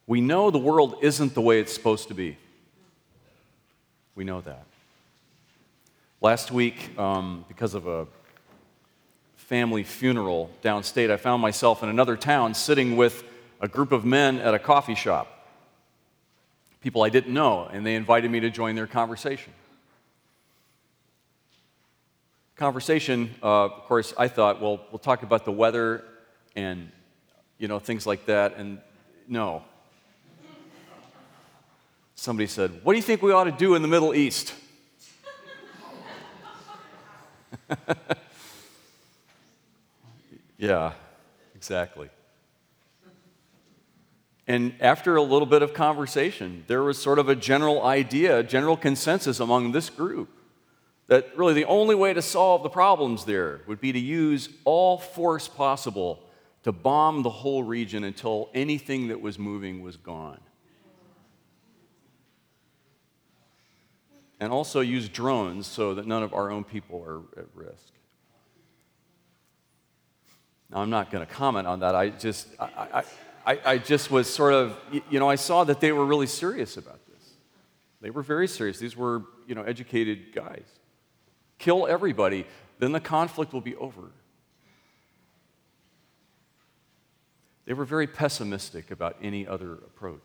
We know the world isn't the way it's supposed to be. We know that. Last week, because of a family funeral downstate, I found myself in another town sitting with a group of men at a coffee shop. People I didn't know, and they invited me to join their conversation. Of course, I thought, well, we'll talk about the weather and, things like that, and no. Somebody said, what do you think we ought to do in the Middle East? Yeah, exactly. And after a little bit of conversation, there was sort of a general idea, a general consensus among this group that really the only way to solve the problems there would be to use all force possible to bomb the whole region until anything that was moving was gone. And also use drones so that none of our own people are at risk. Now, I'm not going to comment on that. I just was sort of, I saw that they were really serious about this. They were very serious. These were, educated guys. Kill everybody, then the conflict will be over. They were very pessimistic about any other approach.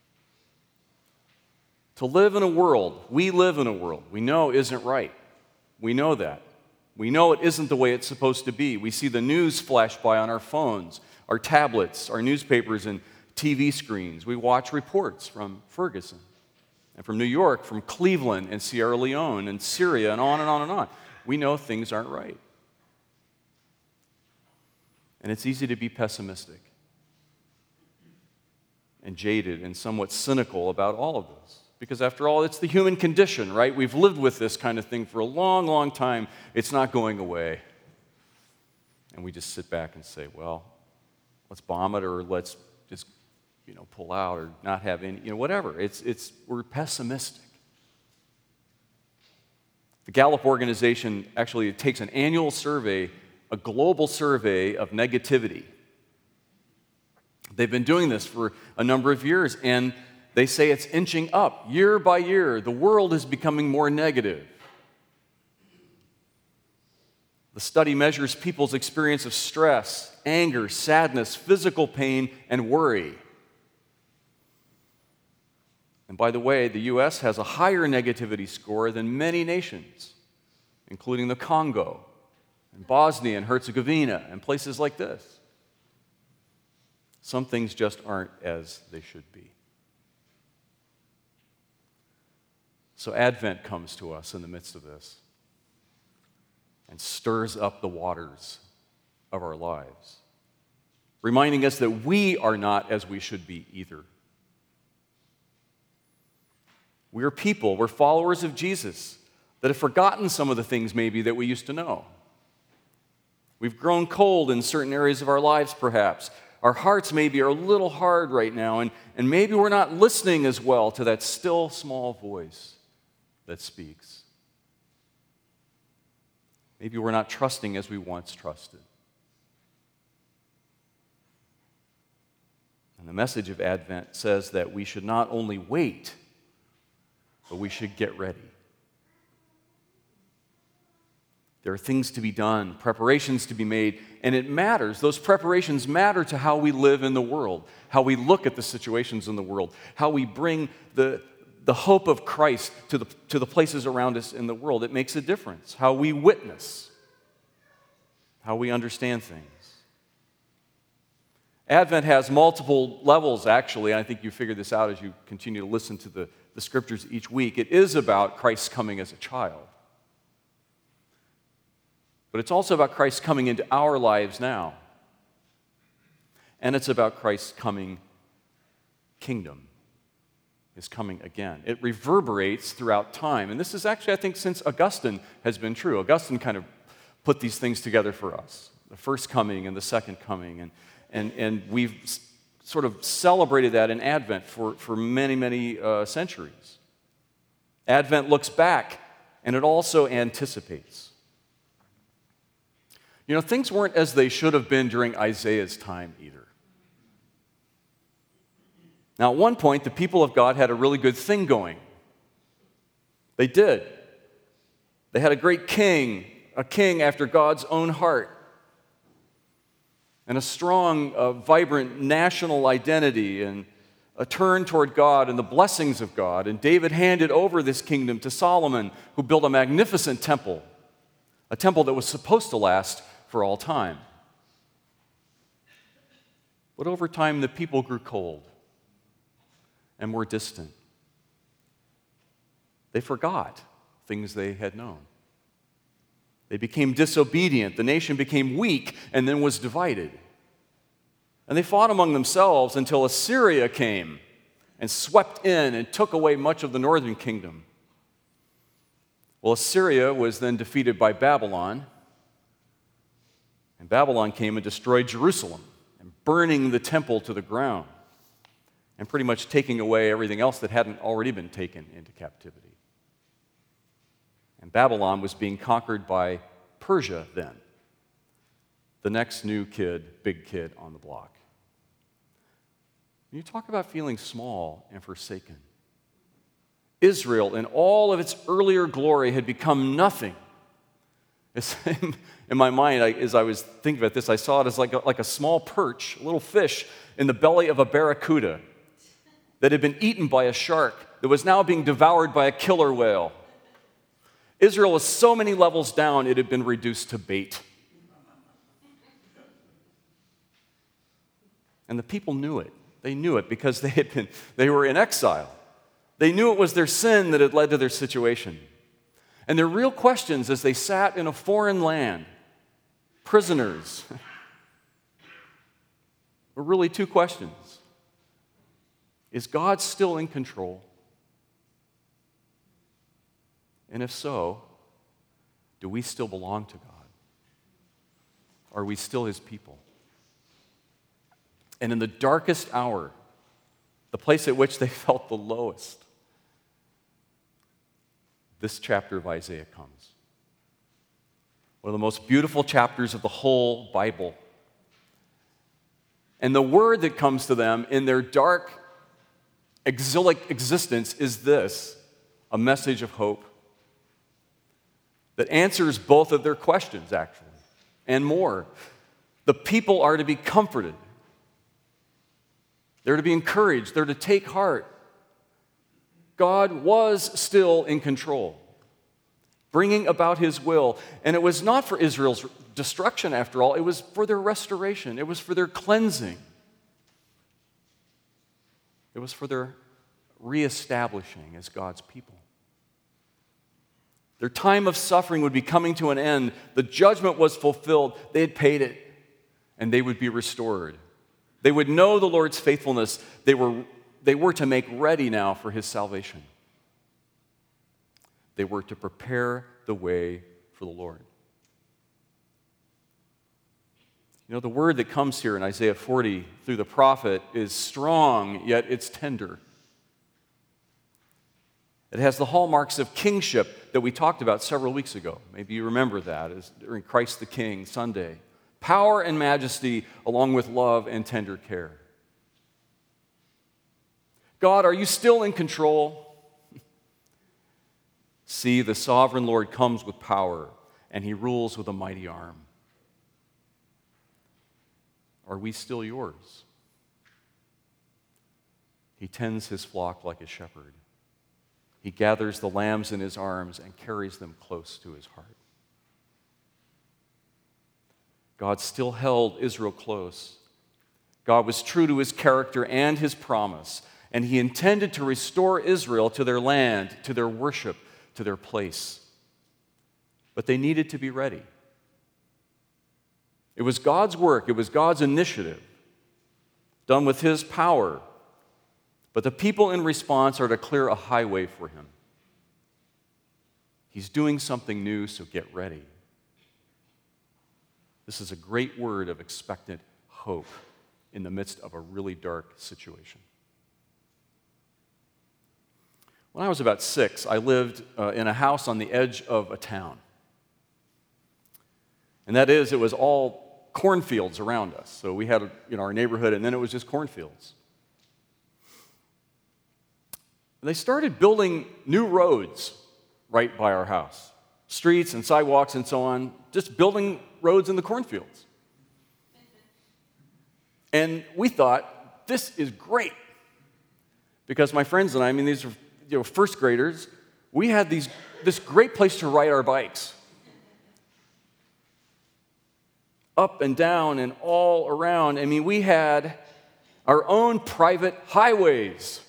To live in a world, we live in a world we know isn't right. We know that. We know it isn't the way it's supposed to be. We see the news flash by on our phones, our tablets, our newspapers, and TV screens. We watch reports from Ferguson and from New York, from Cleveland and Sierra Leone and Syria, and on and on and on. We know things aren't right. And it's easy to be pessimistic and jaded and somewhat cynical about all of this. Because after all, it's the human condition, right? We've lived with this kind of thing for a long, long time. It's not going away. And we just sit back and say, well, let's bomb it, or let's just, pull out, or not have any, whatever. We're pessimistic. The Gallup organization actually takes an annual survey, a global survey of negativity. They've been doing this for a number of years, and they say it's inching up year by year. The world is becoming more negative. The study measures people's experience of stress, anger, sadness, physical pain, and worry. And by the way, the U.S. has a higher negativity score than many nations, including the Congo, and Bosnia and Herzegovina, and places like this. Some things just aren't as they should be. So Advent comes to us in the midst of this and stirs up the waters of our lives, reminding us that we are not as we should be either. We're people, we're followers of Jesus that have forgotten some of the things maybe that we used to know. We've grown cold in certain areas of our lives, perhaps. Our hearts maybe are a little hard right now, and maybe we're not listening as well to that still small voice that speaks. Maybe we're not trusting as we once trusted. And the message of Advent says that we should not only wait, but we should get ready. There are things to be done, preparations to be made, and it matters. Those preparations matter to how we live in the world, how we look at the situations in the world, how we bring the hope of Christ to the places around us in the world. It makes a difference. How we witness, how we understand things. Advent has multiple levels, actually. I think you figure this out as you continue to listen to the Scriptures each week. It is about Christ's coming as a child. But it's also about Christ coming into our lives now. And it's about Christ's coming kingdom, His coming again. It reverberates throughout time. And this is actually, I think, since Augustine has been true. Augustine kind of put these things together for us. The first coming and the second coming. And we've sort of celebrated that in Advent for many, many centuries. Advent looks back, and it also anticipates. Things weren't as they should have been during Isaiah's time either. Now, at one point, the people of God had a really good thing going. They did. They had a great king, a king after God's own heart, and a strong, vibrant national identity, and a turn toward God and the blessings of God. And David handed over this kingdom to Solomon, who built a magnificent temple, a temple that was supposed to last for all time. But over time, the people grew cold and more distant. They forgot things they had known. They became disobedient. The nation became weak and then was divided. And they fought among themselves until Assyria came and swept in and took away much of the northern kingdom. Well, Assyria was then defeated by Babylon, and Babylon came and destroyed Jerusalem, and burning the temple to the ground, and pretty much taking away everything else that hadn't already been taken into captivity. And Babylon was being conquered by Persia then, the next new kid, big kid on the block. When you talk about feeling small and forsaken, Israel, in all of its earlier glory, had become nothing. In my mind, as I was thinking about this, I saw it as like a small perch, a little fish in the belly of a barracuda that had been eaten by a shark that was now being devoured by a killer whale. Israel was so many levels down, it had been reduced to bait. And the people knew it. They knew it because they were in exile. They knew it was their sin that had led to their situation. And their real questions as they sat in a foreign land, prisoners, were really two questions. Is God still in control? And if so, do we still belong to God? Are we still His people? And in the darkest hour, the place at which they felt the lowest, this chapter of Isaiah comes. One of the most beautiful chapters of the whole Bible. And the word that comes to them in their dark, exilic existence is this: a message of hope that answers both of their questions, actually, and more. The people are to be comforted. They're to be encouraged. They're to take heart. God was still in control, bringing about His will. And it was not for Israel's destruction, after all. It was for their restoration. It was for their cleansing. It was for their reestablishing as God's people. Their time of suffering would be coming to an end. The judgment was fulfilled. They had paid it, and they would be restored. They would know the Lord's faithfulness. They were to make ready now for His salvation. They were to prepare the way for the Lord. You know, the word that comes here in Isaiah 40 through the prophet is strong, yet it's tender. It has the hallmarks of kingship that we talked about several weeks ago. Maybe you remember that as during Christ the King Sunday. Power and majesty along with love and tender care. God, are you still in control? See, the sovereign Lord comes with power, and He rules with a mighty arm. Are we still yours? He tends His flock like a shepherd. He gathers the lambs in His arms and carries them close to His heart. God still held Israel close. God was true to His character and His promise, and He intended to restore Israel to their land, to their worship, to their place. But they needed to be ready. It was God's work, it was God's initiative, done with His power. But the people in response are to clear a highway for Him. He's doing something new, so get ready. This is a great word of expectant hope in the midst of a really dark situation. When I was about 6, I lived in a house on the edge of a town. And that is, it was all cornfields around us. So we had our neighborhood, and then it was just cornfields. They started building new roads right by our house. Streets and sidewalks and so on, just building roads in the cornfields. And we thought, this is great. Because my friends and I mean, these are first graders, we had this great place to ride our bikes. Up and down and all around. I mean, we had our own private highways.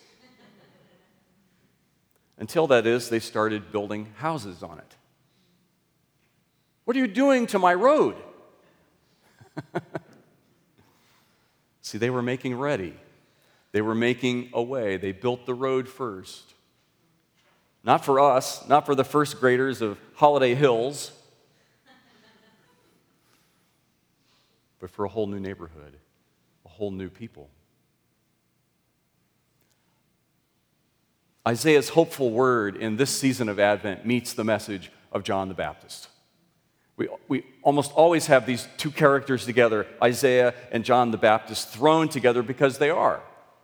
Until, that is, they started building houses on it. What are you doing to my road? See, they were making ready. They were making a way. They built the road first. Not for us, not for the first graders of Holiday Hills, but for a whole new neighborhood, a whole new people. Isaiah's hopeful word in this season of Advent meets the message of John the Baptist. We almost always have these two characters together, Isaiah and John the Baptist, thrown together because they are.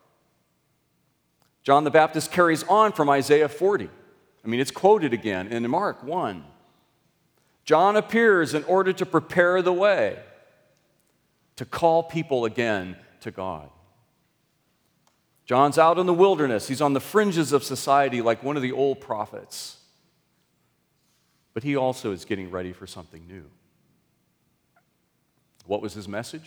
John the Baptist carries on from Isaiah 40. I mean, it's quoted again in Mark 1. John appears in order to prepare the way, to call people again to God. John's out in the wilderness. He's on the fringes of society like one of the old prophets. But he also is getting ready for something new. What was his message?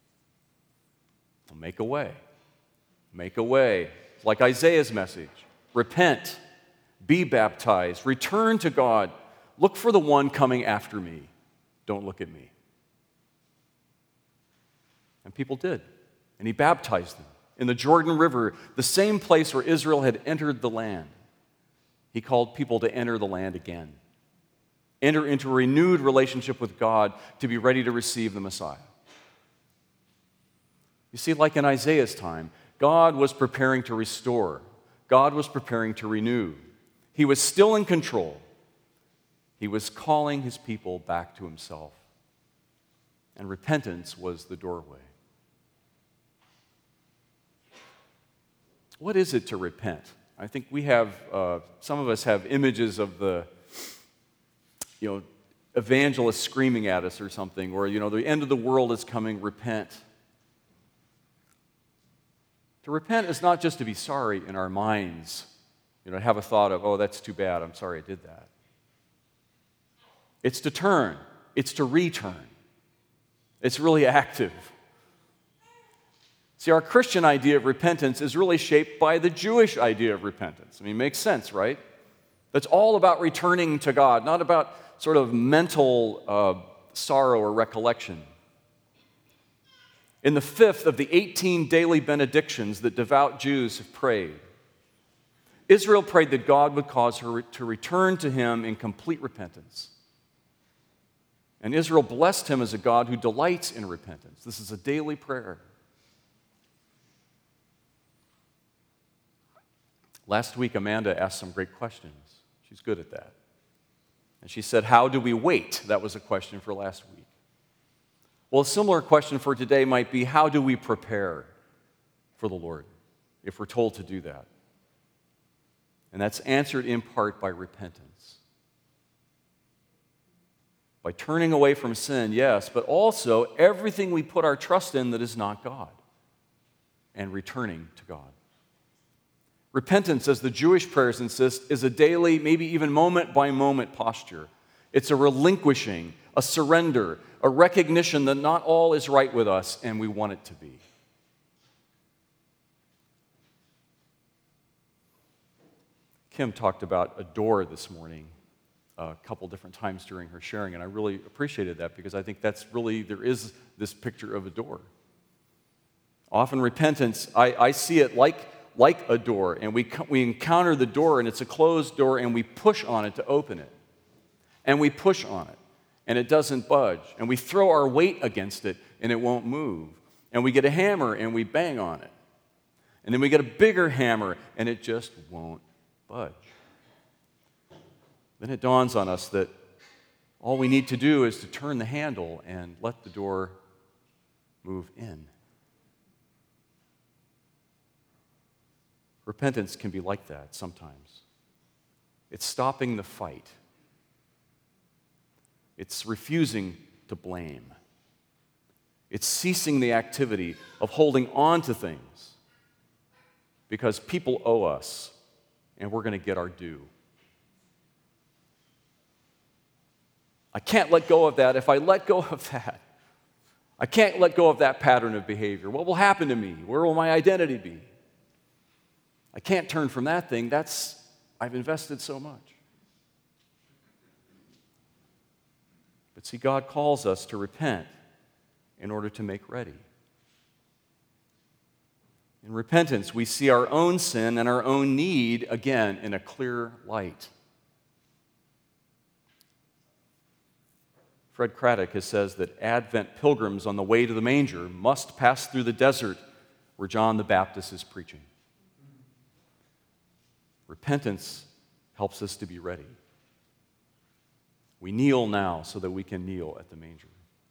Make a way. Make a way. Like Isaiah's message. Repent. Be baptized. Return to God. Look for the one coming after me. Don't look at me. And people did. And he baptized them in the Jordan River, the same place where Israel had entered the land. He called people to enter the land again. Enter into a renewed relationship with God to be ready to receive the Messiah. You see, like in Isaiah's time, God was preparing to restore. God was preparing to renew. He was still in control. He was calling his people back to himself. And repentance was the doorway. What is it to repent? I think we have, some of us have images of the evangelist screaming at us or something, or, the end of the world is coming, repent. To repent is not just to be sorry in our minds, have a thought of, oh, that's too bad, I'm sorry I did that. It's to turn, it's to return. It's really active. See, our Christian idea of repentance is really shaped by the Jewish idea of repentance. I mean, it makes sense, right? That's all about returning to God, not about sort of mental sorrow or recollection. In the 5th of the 18 daily benedictions that devout Jews have prayed, Israel prayed that God would cause her to return to him in complete repentance. And Israel blessed him as a God who delights in repentance. This is a daily prayer. Last week, Amanda asked some great questions. She's good at that. And she said, how do we wait? That was a question for last week. Well, a similar question for today might be, how do we prepare for the Lord if we're told to do that? And that's answered in part by repentance. By turning away from sin, yes, but also everything we put our trust in that is not God, and returning to God. Repentance, as the Jewish prayers insist, is a daily, maybe even moment-by-moment posture. It's a relinquishing, a surrender, a recognition that not all is right with us and we want it to be. Kim talked about a door this morning a couple different times during her sharing, and I really appreciated that because I think there is this picture of a door. Often repentance, I see it like a door, and we encounter the door, and it's a closed door, and we push on it to open it. And we push on it, and it doesn't budge. And we throw our weight against it, and it won't move. And we get a hammer, and we bang on it. And then we get a bigger hammer, and it just won't budge. Then it dawns on us that all we need to do is to turn the handle and let the door move in. Repentance can be like that sometimes. It's stopping the fight. It's refusing to blame. It's ceasing the activity of holding on to things because people owe us and we're going to get our due. I can't let go of that. If I let go of that, I can't let go of that pattern of behavior. What will happen to me? Where will my identity be? I can't turn from that thing. I've invested so much. But see, God calls us to repent in order to make ready. In repentance, we see our own sin and our own need again in a clear light. Fred Craddock has says that Advent pilgrims on the way to the manger must pass through the desert where John the Baptist is preaching. Repentance helps us to be ready. We kneel now so that we can kneel at the manger.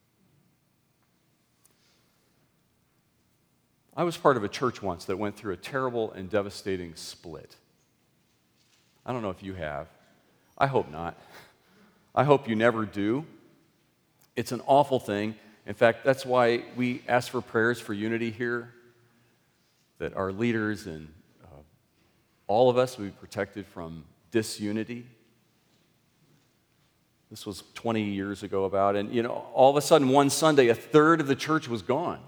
I was part of a church once that went through a terrible and devastating split. I don't know if you have. I hope not. I hope you never do. It's an awful thing. In fact, that's why we ask for prayers for unity here, that our leaders and all of us will be protected from disunity. This was 20 years ago about, and all of a sudden one Sunday, a third of the church was gone.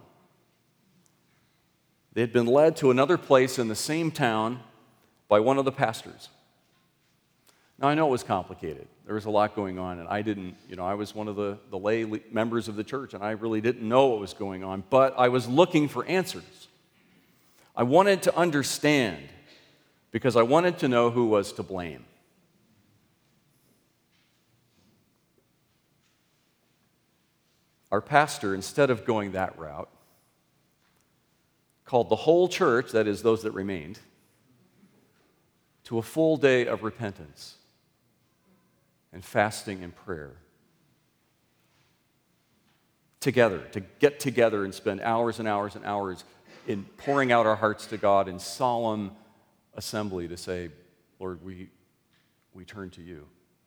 They had been led to another place in the same town by one of the pastors. Now, I know it was complicated. There was a lot going on, and I was one of the lay members of the church, and I really didn't know what was going on, but I was looking for answers. I wanted to understand because I wanted to know who was to blame. Our pastor, instead of going that route, called the whole church, that is, those that remained, to a full day of repentance and fasting and prayer. Together, to get together and spend hours and hours and hours in pouring out our hearts to God in solemn assembly to say, Lord, we turn to you.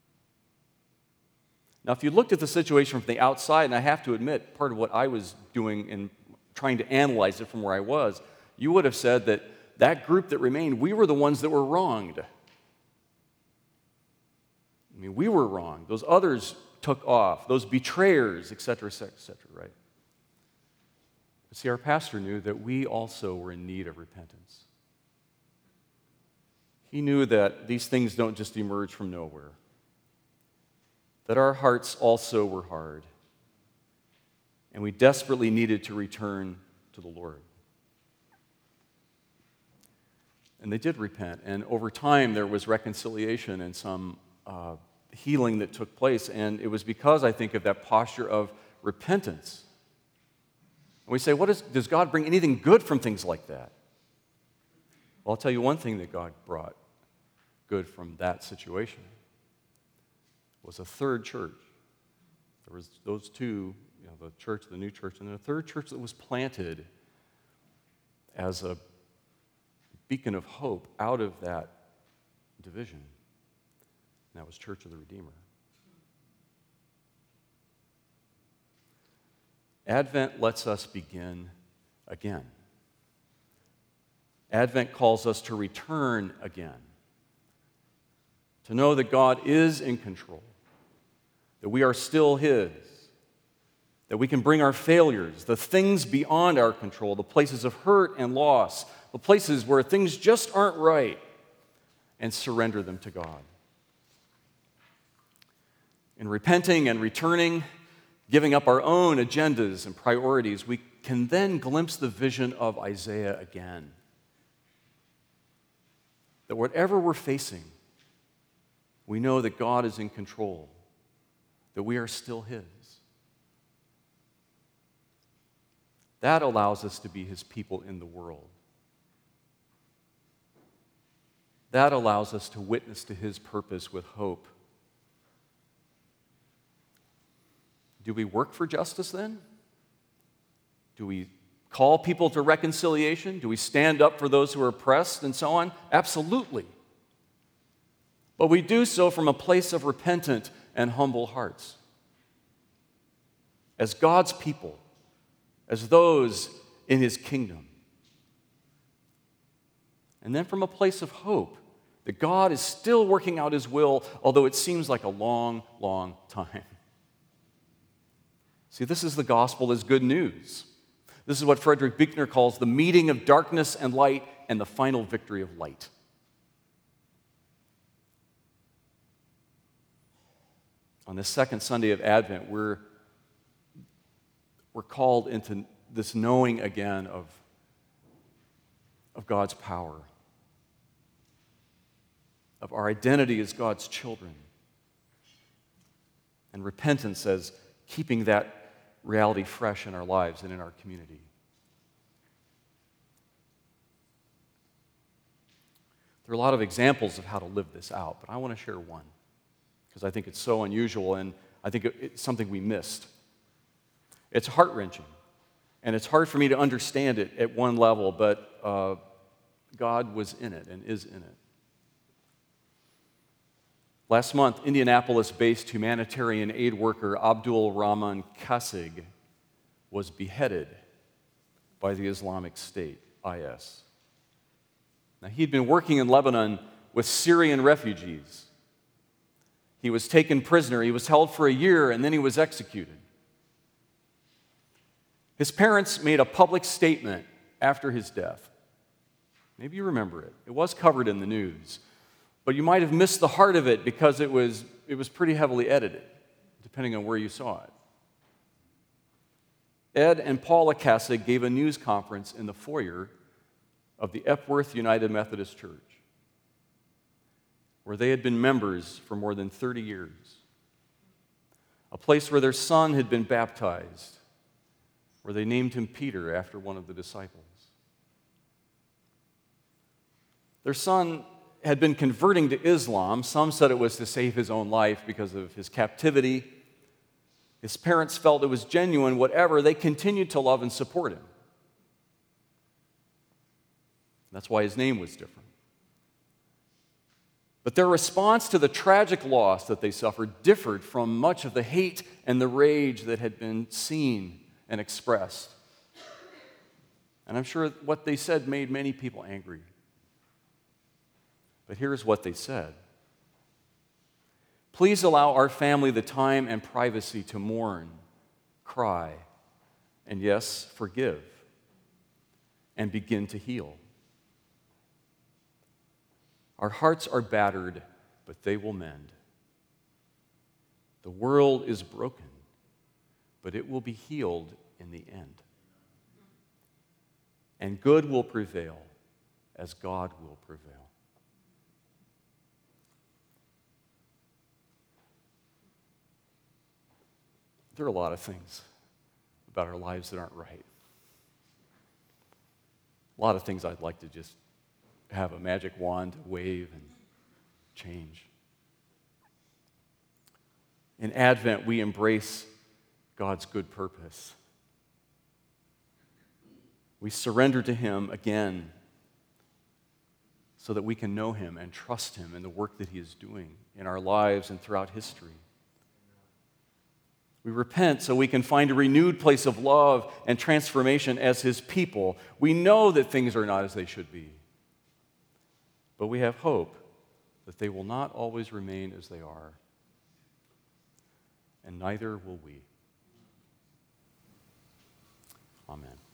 Now, if you looked at the situation from the outside, and I have to admit, part of what I was doing in trying to analyze it from where I was, you would have said that that group that remained, we were the ones that were wronged. I mean, we were wrong. Those others took off, those betrayers, et cetera, right? But see, our pastor knew that we also were in need of repentance. He knew that these things don't just emerge from nowhere, that our hearts also were hard, and we desperately needed to return to the Lord. And they did repent, and over time there was reconciliation and some healing that took place, and it was because, I think, of that posture of repentance. And we say, does God bring anything good from things like that? Well, I'll tell you one thing that God brought good from that situation was a third church. There was those two, the church, the new church, and then a third church that was planted as a beacon of hope out of that division. And that was Church of the Redeemer. Advent lets us begin again. Advent calls us to return again, to know that God is in control, that we are still His, that we can bring our failures, the things beyond our control, the places of hurt and loss, the places where things just aren't right, and surrender them to God. In repenting and returning, giving up our own agendas and priorities, we can then glimpse the vision of Isaiah again. That whatever we're facing, we know that God is in control, that we are still His. That allows us to be His people in the world. That allows us to witness to His purpose with hope. Do we work for justice then? Do we call people to reconciliation? Do we stand up for those who are oppressed and so on? Absolutely. But we do so from a place of repentant and humble hearts. As God's people, as those in His kingdom. And then from a place of hope that God is still working out His will, although it seems like a long, long time. See, this is the gospel as good news. This is what Frederick Buechner calls the meeting of darkness and light and the final victory of light. On this second Sunday of Advent, we're called into this knowing again of God's power, of our identity as God's children, and repentance as keeping that reality fresh in our lives and in our community. There are a lot of examples of how to live this out, but I want to share one because I think it's so unusual and I think it's something we missed. It's heart-wrenching, and it's hard for me to understand it at one level, but God was in it and is in it. Last month, Indianapolis-based humanitarian aid worker Abdul Rahman Kasig was beheaded by the Islamic State, IS. Now, he'd been working in Lebanon with Syrian refugees. He was taken prisoner, he was held for a year, and then he was executed. His parents made a public statement after his death. Maybe you remember it. It was covered in the news. But you might have missed the heart of it because it was pretty heavily edited, depending on where you saw it. Ed and Paula Kasig gave a news conference in the foyer of the Epworth United Methodist Church, where they had been members for more than 30 years, a place where their son had been baptized, where they named him Peter after one of the disciples. Their son had been converting to Islam. Some said it was to save his own life because of his captivity. His parents felt it was genuine. Whatever, they continued to love and support him. That's why his name was different. But their response to the tragic loss that they suffered differed from much of the hate and the rage that had been seen and expressed. And I'm sure what they said made many people angry. But here's what they said. Please allow our family the time and privacy to mourn, cry, and yes, forgive, and begin to heal. Our hearts are battered, but they will mend. The world is broken, but it will be healed in the end. And good will prevail as God will prevail. There are a lot of things about our lives that aren't right. A lot of things I'd like to just have a magic wand, wave, and change. In Advent, we embrace God's good purpose. We surrender to Him again so that we can know Him and trust Him in the work that He is doing in our lives and throughout history. We repent so we can find a renewed place of love and transformation as His people. We know that things are not as they should be, but we have hope that they will not always remain as they are, and neither will we. Amen.